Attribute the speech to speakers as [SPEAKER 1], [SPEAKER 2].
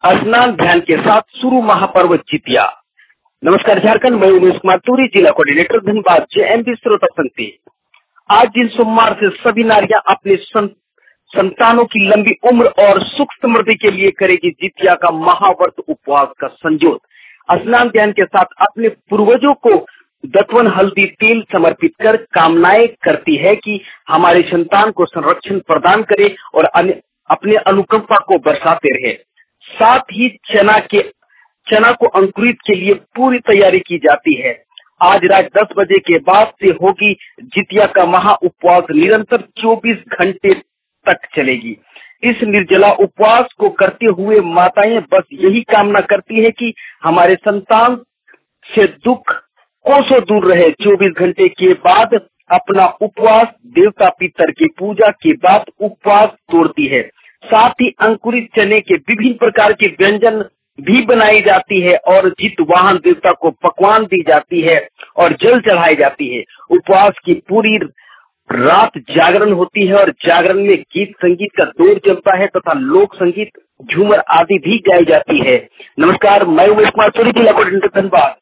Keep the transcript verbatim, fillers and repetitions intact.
[SPEAKER 1] स्नान ध्यान के साथ शुरू महापर्व जितिया। नमस्कार झारखंड, मैं उमेश कुमार तुरी, जिला कोऑर्डिनेटर धनबाद, जेएमबी श्रोता संगति। आज दिन सोमवार से सभी नारियां अपने सं, संतानों की लंबी उम्र और सुख समृद्धि के लिए करेगी जितिया का महाव्रत उपवास का संजोत। स्नान ध्यान के साथ अपने पूर्वजों को दतवन हल्दी तेल समर्पित कर कामनाएं करती है कि हमारे संतान को संरक्षण प्रदान करे और अपने अनुकंपा को बरसाते रहे। साथ ही चना के चना को अंकुरित के लिए पूरी तैयारी की जाती है। आज रात दस बजे के बाद से होगी जितिया का महा उपवास, निरंतर चौबीस घंटे तक चलेगी। इस निर्जला उपवास को करते हुए माताएं बस यही कामना करती है कि हमारे संतान से दुख कोसों दूर रहे। चौबीस घंटे के बाद अपना उपवास देवता पितर की पूजा के बाद उपवास तोड़ती है। साथ ही अंकुरित चने के विभिन्न प्रकार के व्यंजन भी बनाई जाती है और जित वाहन देवता को पकवान दी जाती है और जल चढ़ाई जाती है। उपवास की पूरी रात जागरण होती है और जागरण में गीत संगीत का दौर चलता है तथा लोक संगीत, झूमर आदि भी गाई जाती है। नमस्कार, मैं उमेश कुमार तुरी, जिला कोऑर्डिनेटर धनबाद।